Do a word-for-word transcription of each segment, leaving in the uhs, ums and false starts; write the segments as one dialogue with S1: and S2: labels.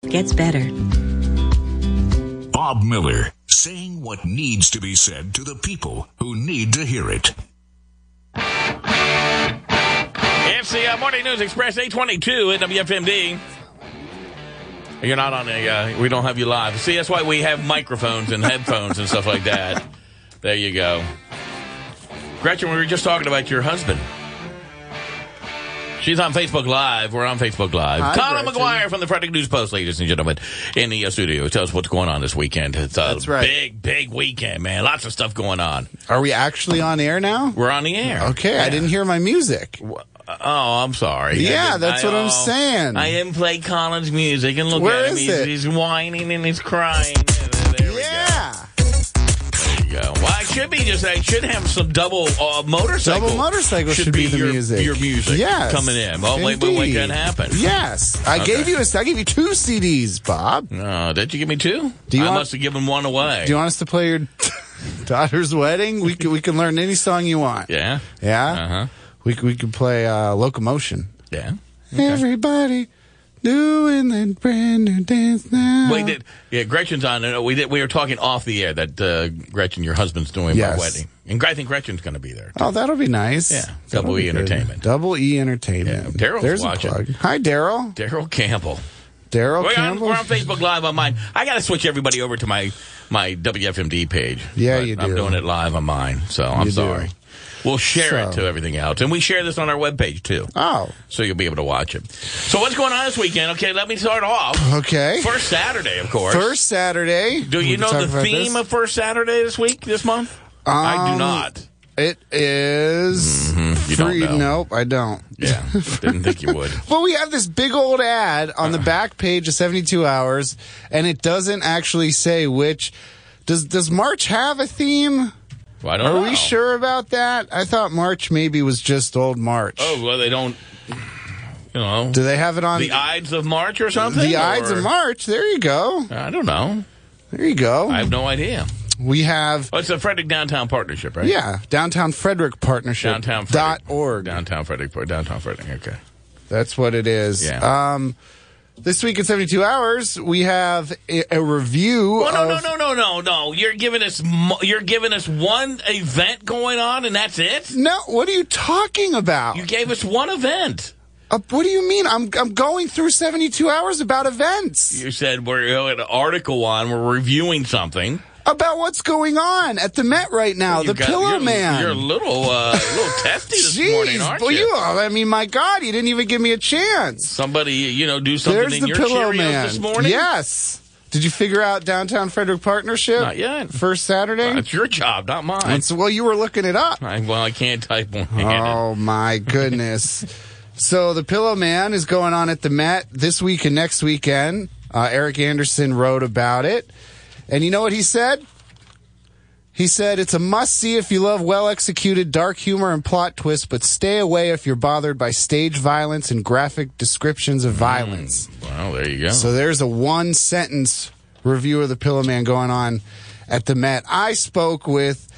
S1: gets better.
S2: Bob Miller, saying what needs to be said to the people who need to hear it.
S3: It's the uh, Morning News Express, eight twenty-two at W F M D. You're not on a, uh, we don't have you live. See, that's why we have microphones and headphones and stuff like that. There you go. Gretchen, we were just talking about your husband. She's on Facebook Live. We're on Facebook Live.
S4: Hi,
S3: Colin
S4: Gretchen.
S3: McGuire from the Frederick News Post, ladies and gentlemen, in the uh, studio. Tell us what's going on this weekend. It's a
S4: That's right.
S3: big, big weekend, man. Lots of stuff going on.
S4: Are we actually on air now?
S3: We're on the air.
S4: Okay,
S3: Yeah.
S4: I didn't hear my music.
S3: Oh, I'm sorry.
S4: Yeah,
S3: I didn't-
S4: that's
S3: I-
S4: what I'm
S3: oh,
S4: saying.
S3: I didn't play Colin's music, and look
S4: Where
S3: at him.
S4: is
S3: He's,
S4: it?
S3: he's whining and he's crying. There we
S4: Yeah.
S3: go. There you go. Well, I should be just. I should have some double uh, motorcycle.
S4: Double motorcycle should, be, the
S3: your,
S4: music.
S3: Your music.
S4: Yes.
S3: Coming in. Well, wait, wait, wait, can happen.
S4: Yes. I
S3: Okay.
S4: gave you a, I gave you two C Ds, Bob.
S3: Oh, did you give me two?
S4: Do you
S3: I
S4: want-
S3: must have given one away.
S4: Do you want us to play your daughter's wedding? We can, we can learn any song you want.
S3: Yeah.
S4: Yeah?
S3: Uh-huh.
S4: We, we can play uh, Locomotion.
S3: Yeah.
S4: Everybody doing that brand new dance now.
S3: Wait, did, yeah, Gretchen's on. uh, We did, we were talking off the air that uh, Gretchen, your husband's doing
S4: Yes.
S3: my wedding, and I think Gretchen's going to be there.
S4: Oh, that'll be nice.
S3: Yeah.
S4: That'll
S3: Double
S4: be
S3: E
S4: good.
S3: Entertainment.
S4: Double E Entertainment.
S3: Yeah, Daryl's
S4: There's
S3: watching.
S4: a plug. Hi, Daryl.
S3: Daryl Campbell.
S4: Daryl
S3: We're on,
S4: Campbell.
S3: we're on Facebook Live on mine. I got to switch everybody over to my my W F M D page.
S4: Yeah,
S3: But
S4: you
S3: I'm
S4: do.
S3: doing it live on mine, so I'm
S4: You do.
S3: sorry. We'll share it
S4: So-
S3: to everything else, and we share this on our webpage too,
S4: Oh,
S3: so you'll be able to watch it. So what's going on this weekend? Okay, let me start off.
S4: okay.
S3: First Saturday, of course.
S4: First Saturday.
S3: Do you
S4: We can
S3: know
S4: talk
S3: the
S4: about
S3: theme
S4: this.
S3: of First Saturday this week, this month? I do
S4: Um,
S3: not.
S4: It is.
S3: Mm-hmm. You don't
S4: free-
S3: know.
S4: Nope, I don't.
S3: Yeah, didn't think you would.
S4: Well, we have this big old ad on the back page of seventy-two hours, and it doesn't actually say which. Does Does March have a theme?
S3: Well, I don't
S4: Are
S3: know.
S4: we sure about that? I thought March maybe was just old March.
S3: Oh, well, they don't, you know,
S4: Do they have it on
S3: the Ides of March or something?
S4: the Ides
S3: or-
S4: of March? There you go.
S3: I don't know.
S4: There you go.
S3: I have no idea.
S4: we have
S3: Oh, it's a Frederick Downtown Partnership, right?
S4: yeah, Downtown Frederick Partnership
S3: Downtown
S4: dot
S3: Frederick.
S4: org.
S3: Downtown Frederick. Downtown Frederick. Okay.
S4: That's what it is.
S3: Yeah.
S4: Um, this week in seventy-two hours, we have a, a review.
S3: Well, no,
S4: of,
S3: no, no, no, no, no. You're giving us mo- you're giving us one event going on, and that's it.
S4: No, what are you talking about?
S3: You gave us one event.
S4: Uh, what do you mean? I'm I'm going through seventy-two hours about events.
S3: You said we're you know, an article on. We're reviewing something.
S4: About what's going on at the Met right now.
S3: You
S4: the
S3: got-
S4: Pillow
S3: you're,
S4: Man.
S3: You're a little, uh, a little testy this
S4: Jeez,
S3: morning, aren't
S4: well,
S3: you?
S4: I mean, my God, you didn't even give me a chance.
S3: Somebody, you know, do something
S4: There's
S3: in
S4: the
S3: your
S4: Pillow
S3: Cheerios
S4: Man.
S3: this morning.
S4: Yes. Did you figure out Downtown Frederick Partnership?
S3: Not yet.
S4: First Saturday?
S3: It's your job, not mine.
S4: And so, well, you were looking it up.
S3: I, well, I can't type one.
S4: Oh my goodness! So the Pillow Man is going on at the Met this week and next weekend. Uh, Eric Anderson wrote about it, and you know what he said? He said it's a must-see if you love well-executed dark humor and plot twists, but stay away if you're bothered by stage violence and graphic descriptions of violence.
S3: Well, there you go.
S4: So there's a one-sentence review of the Pillow Man going on at the Met. I spoke with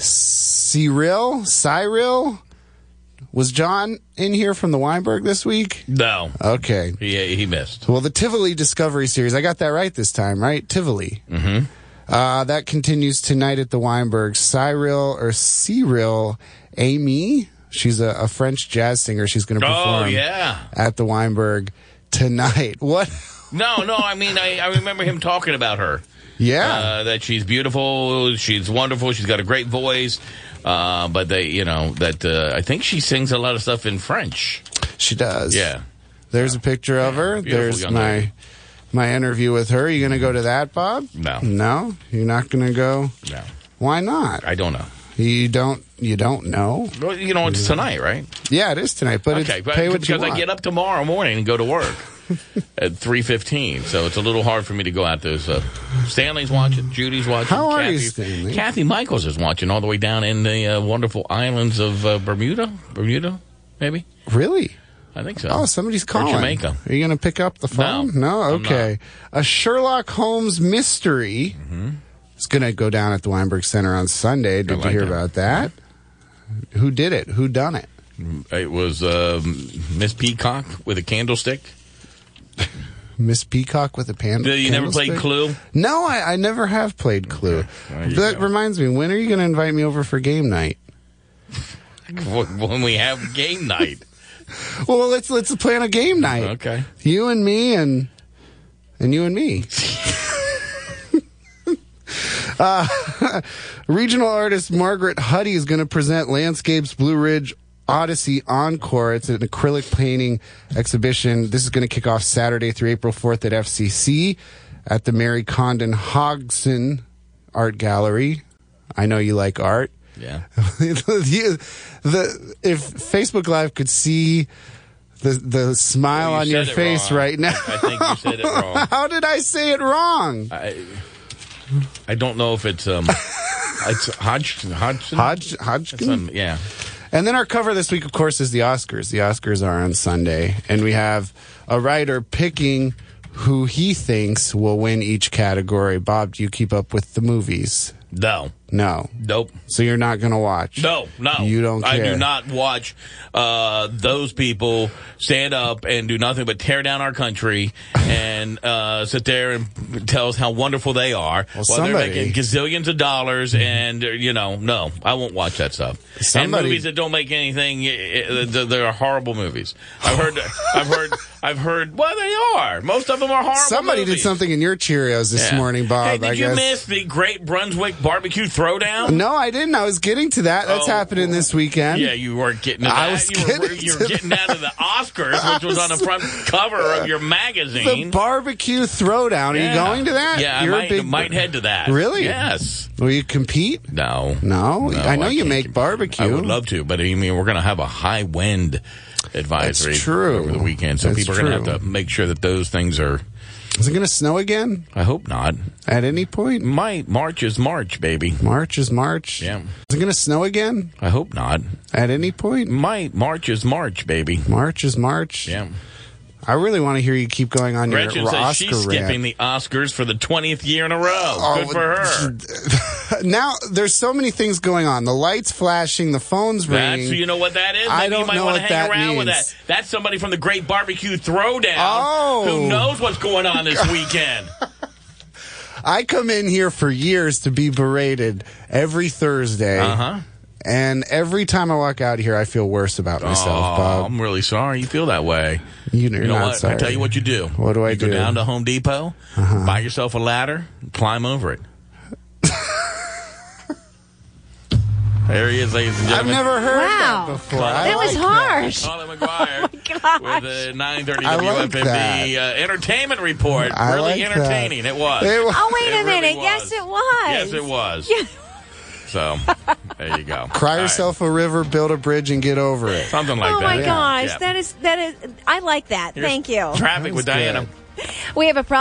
S4: Cyril. Cyril? Was John in here from the Weinberg this week?
S3: no,
S4: Okay.
S3: he he missed.
S4: Well, the Tivoli Discovery Series, I got that right this time, right? Tivoli. Mm-hmm. Uh, that continues tonight at the Weinberg. Cyril, or Cyril Amy, she's a, a French jazz singer. She's going to perform
S3: Oh, yeah.
S4: at the Weinberg tonight. What?
S3: No, no, I mean, I, I remember him talking about her.
S4: Yeah.
S3: Uh, that she's beautiful, she's wonderful, she's got a great voice. Uh, but they, you know, that uh, I think she sings a lot of stuff in French.
S4: She does.
S3: Yeah.
S4: There's a picture of her.
S3: Beautiful
S4: There's
S3: young
S4: my
S3: lady.
S4: my interview with her. You going to go to that, Bob?
S3: No.
S4: No? You're not going to go?
S3: No,
S4: Why not?
S3: I don't know.
S4: You don't you don't know?
S3: Well, you know, it's tonight, right?
S4: Yeah, it is tonight, but
S3: Okay,
S4: it's
S3: but
S4: pay what
S3: because
S4: you want.
S3: I get up tomorrow morning and go to work at three fifteen, so it's a little hard for me to go out there. So Stanley's watching, Judy's watching.
S4: How are
S3: Kathy,
S4: you, Stanley?
S3: Kathy Michaels is watching all the way down in the uh, wonderful islands of uh, Bermuda. Bermuda, maybe?
S4: Really?
S3: I think so.
S4: Oh, somebody's calling.
S3: Jamaica.
S4: Are you going to pick up the phone?
S3: No, I'm
S4: Okay. A Sherlock Holmes mystery is going to go down at the Weinberg Center on Sunday. Did you
S3: like
S4: hear
S3: that.
S4: about that? Who did it? Who done it?
S3: It was um, Miss Peacock with a candlestick.
S4: Miss Peacock with a panda.
S3: You never played Clue?
S4: No, I, I never have played Clue.
S3: Okay.
S4: That
S3: go.
S4: reminds me, when are you going to invite me over for game night?
S3: When we have game night.
S4: Well, let's let's plan a game night.
S3: Okay.
S4: You and me and and you and me. uh, regional artist Margaret Huddy is going to present Landscapes Blue Ridge Odyssey Encore. It's an acrylic painting exhibition. This is going to kick off Saturday through April fourth at F C C at the Mary Condon Hodgson Art Gallery. I know you like art.
S3: Yeah.
S4: the, the if Facebook Live could see the the smile
S3: well, you
S4: on your face
S3: wrong.
S4: right now.
S3: I think you said it wrong.
S4: How did I say it wrong?
S3: I, I don't know if it's um it's Hodge Hodgson.
S4: Hodge Hodgkin.
S3: Um, yeah.
S4: And then our cover this week, of course, is the Oscars. The Oscars are on Sunday, and we have a writer picking who he thinks will win each category. Bob, do you keep up with the movies?
S3: No.
S4: No.
S3: Nope.
S4: So you're not going to watch?
S3: No, no.
S4: You don't care?
S3: I do not watch uh, those people stand up and do nothing but tear down our country and uh, sit there and tell us how wonderful they are.
S4: Well,
S3: while they're
S4: somebody-
S3: making gazillions of dollars and, uh, you know, no, I won't watch that stuff.
S4: Somebody-
S3: And movies that don't make anything, uh, uh, they're horrible movies. I've heard, I've heard, I've heard, well, they are. Most of them are horrible
S4: Somebody
S3: movies.
S4: did something in your Cheerios this
S3: Yeah.
S4: morning, Bob.
S3: Hey, did
S4: I
S3: you
S4: guess.
S3: miss the Great Brunswick Barbecue Throwdown?
S4: No, I didn't. I was getting to that. That's
S3: Oh,
S4: happening this weekend.
S3: Yeah, you weren't getting to that.
S4: I was
S3: you were,
S4: getting
S3: you were
S4: to
S3: getting
S4: that.
S3: down to the Oscars, which was on the front cover of your
S4: The
S3: magazine.
S4: barbecue throwdown. Are
S3: Yeah.
S4: you going to that?
S3: Yeah,
S4: You're
S3: I
S4: a
S3: might,
S4: big,
S3: might head to that.
S4: Really?
S3: Yes.
S4: Will you compete?
S3: No.
S4: No? I know you
S3: can't
S4: make
S3: compete.
S4: barbecue.
S3: I would love to, but I mean, we're going to have a high wind advisory
S4: That's true.
S3: over the weekend, so
S4: That's
S3: people are going to
S4: true.
S3: have to make sure that those things are.
S4: Is it going to snow again
S3: I hope not.
S4: at any point?
S3: Might March is March, baby.
S4: March is March.
S3: Yeah.
S4: Is it going to snow again
S3: I hope not.
S4: at any point?
S3: Might March is March, baby.
S4: March is March.
S3: Yeah.
S4: I really want to hear you keep going on
S3: Gretchen
S4: your
S3: says
S4: Oscar
S3: she's skipping
S4: rant.
S3: the Oscars for the twentieth year in a row.
S4: Oh,
S3: Good for her.
S4: Now, there's so many things going on. The lights flashing, the phone's
S3: That's,
S4: ringing.
S3: you know what that is? Maybe
S4: I don't
S3: you might
S4: know
S3: want to
S4: what
S3: hang
S4: that
S3: around with
S4: means.
S3: that. That's somebody from the Great Barbecue Throwdown
S4: Oh.
S3: who knows what's going on this weekend.
S4: I come in here for years to be berated every Thursday.
S3: Uh-huh.
S4: And every time I walk out here, I feel worse about myself,
S3: Oh,
S4: Bob.
S3: I'm really sorry you feel that way.
S4: You know,
S3: You know
S4: not
S3: what?
S4: sorry.
S3: I tell you what you do.
S4: What do I
S3: you
S4: do? Uh-huh.
S3: go down to Home Depot, buy yourself a ladder, climb over it. There he is, ladies and
S4: I've
S3: gentlemen.
S4: never heard
S1: Wow.
S4: that before.
S3: That
S4: I
S1: That was
S4: like
S1: harsh.
S3: Colin McGuire
S1: Oh, gosh.
S3: with a nine thirty
S4: I
S3: W
S4: like
S3: F M D uh, entertainment report.
S4: I
S3: really
S4: like that.
S3: entertaining. It was.
S4: It was-
S1: Oh, wait
S3: It
S1: a
S3: really
S1: minute.
S3: was.
S1: Yes, it was.
S3: Yes, it was.
S1: Yeah.
S3: So, there you go.
S4: Cry
S3: All right.
S4: yourself a river, build a bridge, and get over it.
S3: Something like
S1: Oh
S3: that.
S1: my
S3: Yeah.
S1: gosh,
S3: Yeah.
S1: that is that is. I like that.
S3: Here's
S1: Thank you.
S3: Traffic with
S4: That was
S3: Diana.
S4: good.
S1: We have a problem.